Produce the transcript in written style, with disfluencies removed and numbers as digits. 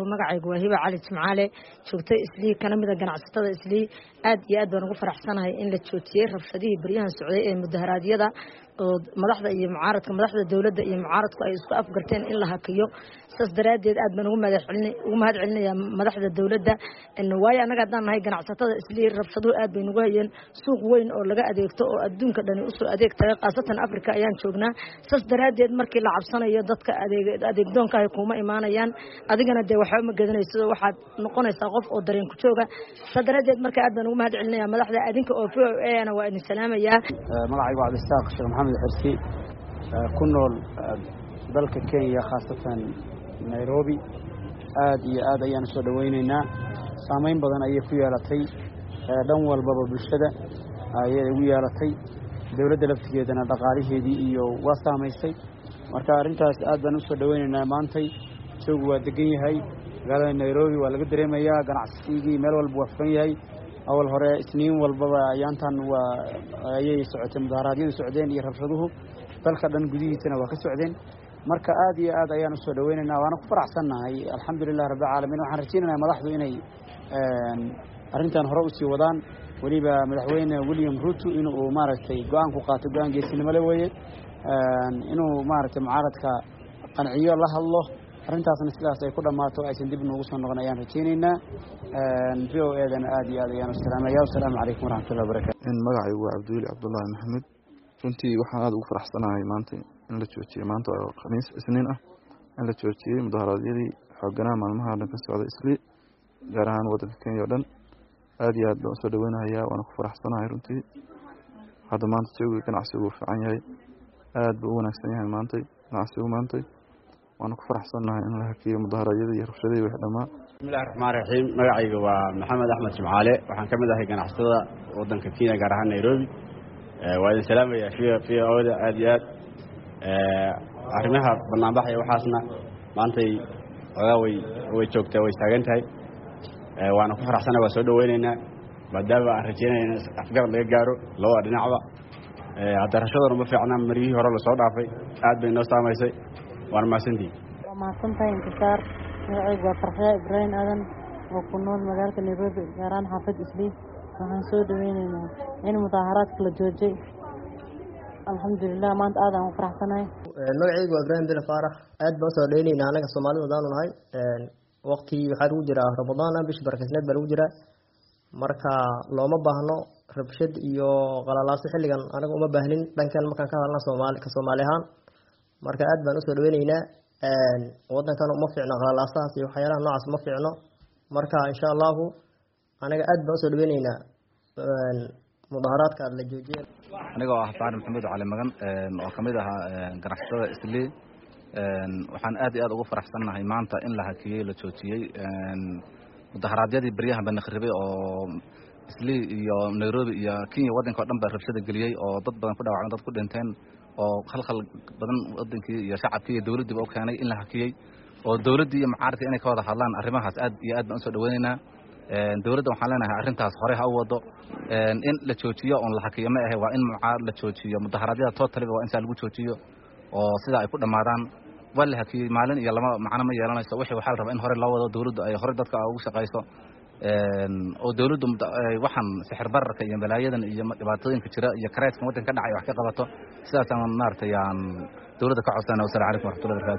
magacaygu waa Hiba Cali Jimcaale joogtay Islii kana mid ah ganacsatada Islii aad iyo aad baan ugu faraxsanahay in la joojiyay rabshadihii baryahan socday ee mudaharaadyada oo madaxda iyo madaxda dawladda iyo mucaaradku ay isku afgarteen in la hakiyo saas daraadeed aad baan ugu mahad celinayaa madaxda dawladda waayo anaga hadaan nahay ganacsatada Islii rabshaduhu aad bay nagu hayeen suuq weyn oo laga adeegto oo adduunka dhan u soo adeegtay qaasatan Afrika ayaan joognaa saas daraadeed markii la cabsanayo dadka adeegdoonka ay kuma imaanayaan adigana de waxa ma gadanayso waxaad noqonaysaa qof oo dareen ku jooga saas daraadeed marka aad baan ugu mahad celinayaa madaxda adinka oo ana waa idin salaamayaa magacaygu waa Abdistaaq Sheekh Maxamed Xirsi ku nool dalka Kenya khaasatan Nairobi aad iyo aad ayaan soo dhaweynaynaa saameyn badan ayay ku yeelatay dhan walba bulshada ayay ugu yeelatay dawladda laftigeedana dhaqaalaheedii iyo waa saameysay marka arintaas aad baan u soo dhaweynaynaa maantay isagu waa degan yahay magaalada Nairobi waa laga dareemayaa ganacsigii meel walba waa furan yahay awal hore isniin walbaba ayaantan waa ayay socotay mudaharaadyadu socdeen iyo rabshaduhu dalka dhan gudihiisana waa ka socdeen marka aad iyo aad ayaan u soo dhaweynaynaa waana ku faraxsanahay alxamdulillah rabbil caalamiin waxaan rajaynayaa madaxdu inay arintan hore u sii wadaan waliba madaxweyne William Ruto inuu maaragtay go'aan ku qaato go'aan geesinimo leh weeye inuu maaragtay mucaaradka qanciyo la hadlo arintaasna sidaas ay ku dhamaato aysan dib noogu soo noqon ayaan rajaynaynaa VOA-dan aad iyo aad ayaan u salaamayaa assalaamu calaykum waraxmatullahi wabarakaatu magacaygu waa Cabduuli Cabdullaahi Maxamed runtii waxaan aad ugu faraxsanahay maanta in la joojiyay maanta oo khamiis isniin ah in la joojiyay mudaharaadyadii xooganaha maalmaha dhan ka socday Islii gaar ahaan waddanka Kenya oo dhan aad iyo aad baan soo dhaweynayaa waana ku faraxsanahay runtii hadda maanta jooga ganacsigu fiican yahay aad buu u wanaagsan yahay maanta ganacsigu maanta waana ku faraxsanahay in la hakiyo mudaharaadyadii iyo rabshadihii wixii dhamaa bismillaahir rahmaanir rahiim magacaygu waa Maxamed Axmed Jimcaale waxaan kamid ahay ganacsatada waddanka Kenya gaar ahaan Nairobi waa idin salaamayaa VOA-da aad iyo aad arrimaha banaanbaxaya waxaasna maantay way joogtaa way taagan tahay waana ku faraxsanahay waa soo dhaweynaynaa maadaama aan rajaynayna afgarad laga gaaro labada dhinacba hadda rashadana ma fiicna marihii hore la soo dhaafay aad bay noo saameysay waana mahadsantihiin waa mahadsantahay intisaar magacaygu waa Farxiya Ibrahim Aadan oo ku nool magaalada Nairobi gaar ahaan xaafad Islii waxaan soo dhaweynaynaa in mudaharaadka la joojiyay alxamdulillah maanta aad aan u faraxsanahay magacaygu waa Ibrahim Bila Faarax aad baan soo dhaweynaynaa anaga Soomaalida wadaan nahay waqti waxa lagu jiraa Ramadaan bish barakaysnad baa lagu jiraa marka looma baahno rabshad iyo qalalaas xilligan anaga uma baahnin dhankan markaan ka hadalna Soomaali ahaan marka aad baan u soo dhaweynaynaa waddankan uma fiicno qalalaasaas iyo waxyaalaha noocaas ma fiicno marka insha Allah anaga aad baan u soo dhaweynaynaa mudaharaadka la joojiyay aniga oo ah Faar Maxamed Cali Magan oo kamid ah ganacsatada Islii waxaan aad iyo aad ugu faraxsanahay maanta in la hakiyay la joojiyay mudaharaadyadii baryahan baan kharibay oo Islii iyo Nairobi iyo Kenya waddanka oo dhan baa rabshada galiyay oo dad badan ku dhaawacmeen dad ku dhinteen oo khalkhal badan wadankii iyo shacabkii iyo dawladdiiba u keenay in la hakiyay oo dawladdii iyo mucaaradka inay ka wada hadlaan arrimahaas aad iyo aad baan u soo dhaweynaynaa dawladda waxaan leenahay arrintaas hore ha u wado in la joojiyo oo la hakiyo ma ahay waa in mucaarad la joojiyo mudaharaadyada totally waa in lagu joojiyo oo sida ay ku dhamaadaan waa la hakiyay maalin iyo lama macna ma yeelanayso wixii waxa la rabaa in hore loo wado dawladdu ay hore dadka ugu shaqeyso oo dawladdu waxaan sixir bararka iyo balaayadan iyo dhibaatooyinka jira iyo kareedka waddanka ka dhacay wax ka qabato sidaas aan maartay aan dawladda ka codsanaa. Wassalaamu calaykum warahmatullahi wabarakatuh.